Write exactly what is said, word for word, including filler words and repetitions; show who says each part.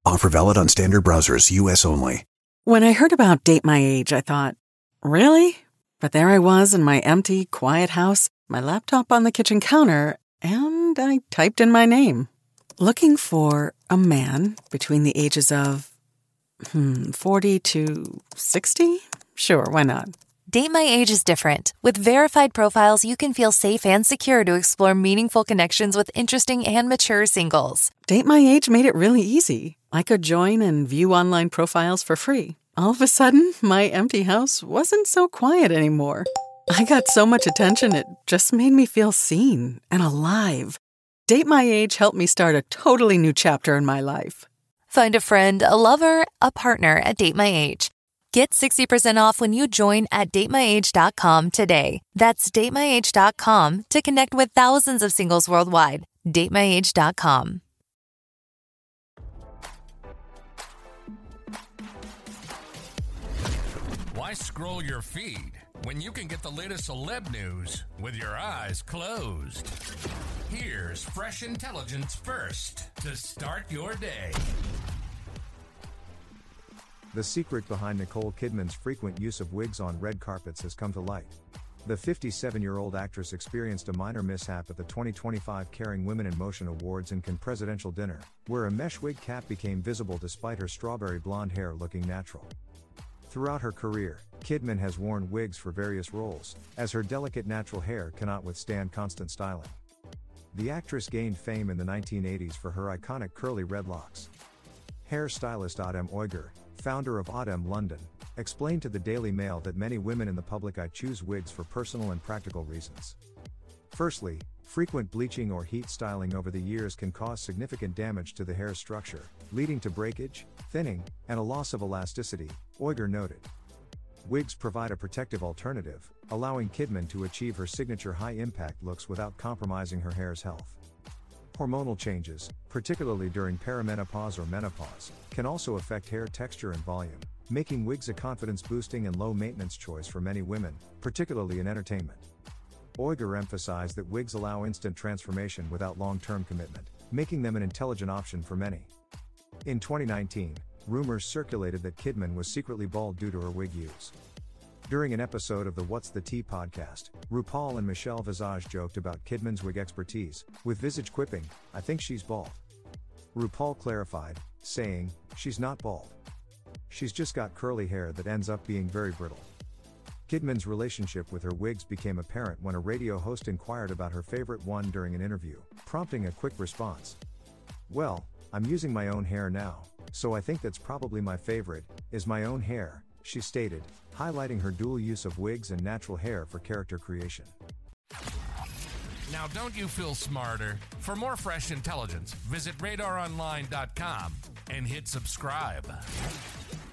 Speaker 1: Offer valid on standard browsers, U S only.
Speaker 2: When I heard about Date My Age, I thought, really? But there I was in my empty, quiet house, my laptop on the kitchen counter, and I typed in my name. Looking for a man between the ages of, hmm, forty to sixty? Sure, why not?
Speaker 3: Date My Age is different. With verified profiles, you can feel safe and secure to explore meaningful connections with interesting and mature singles.
Speaker 2: Date My Age made it really easy. I could join and view online profiles for free. All of a sudden, my empty house wasn't so quiet anymore. I got so much attention, it just made me feel seen and alive. Date My Age helped me start a totally new chapter in my life.
Speaker 3: Find a friend, a lover, a partner at Date My Age. Get sixty percent off when you join at date my age dot com today. That's date my age dot com to connect with thousands of singles worldwide. date my age dot com.
Speaker 4: Why scroll your feed when you can get the latest celeb news with your eyes closed? Here's fresh intelligence first to start your day.
Speaker 5: The secret behind Nicole Kidman's frequent use of wigs on red carpets has come to light. The fifty-seven-year-old actress experienced a minor mishap at the twenty twenty-five Caring Women in Motion Awards and Cannes Presidential Dinner, where a mesh wig cap became visible despite her strawberry blonde hair looking natural. Throughout her career, Kidman has worn wigs for various roles, as her delicate natural hair cannot withstand constant styling. The actress gained fame in the nineteen eighties for her iconic curly red locks. Hairstylist Adem Uygur, founder of Adem London, explained to the Daily Mail that many women in the public eye choose wigs for personal and practical reasons. Firstly, frequent bleaching or heat styling over the years can cause significant damage to the hair structure, leading to breakage, thinning, and a loss of elasticity, Uygur noted. Wigs provide a protective alternative, allowing Kidman to achieve her signature high-impact looks without compromising her hair's health. Hormonal changes, particularly during perimenopause or menopause, can also affect hair texture and volume, making wigs a confidence-boosting and low-maintenance choice for many women, particularly in entertainment. Uygur emphasized that wigs allow instant transformation without long-term commitment, making them an intelligent option for many. In twenty nineteen, rumors circulated that Kidman was secretly bald due to her wig use. During an episode of the What's the Tea podcast, RuPaul and Michelle Visage joked about Kidman's wig expertise, with Visage quipping, "I think she's bald." RuPaul clarified, saying, "She's not bald. She's just got curly hair that ends up being very brittle." Kidman's relationship with her wigs became apparent when a radio host inquired about her favorite one during an interview, prompting a quick response. "Well, I'm using my own hair now, so I think that's probably my favorite, is my own hair," she stated, highlighting her dual use of wigs and natural hair for character creation.
Speaker 4: Now, don't you feel smarter? For more fresh intelligence, visit radar online dot com and hit subscribe.